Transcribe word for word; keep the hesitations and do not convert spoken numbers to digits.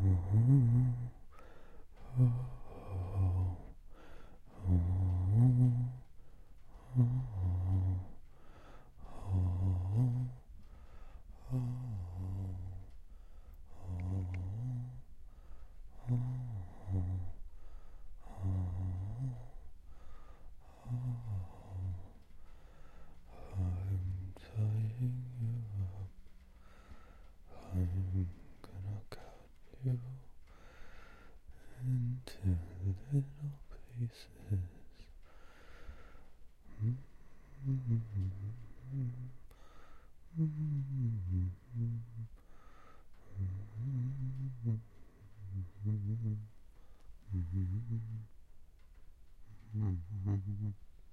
tying you up. I'm gonna cut you into little pieces. Mm-hmm. Mm-hmm.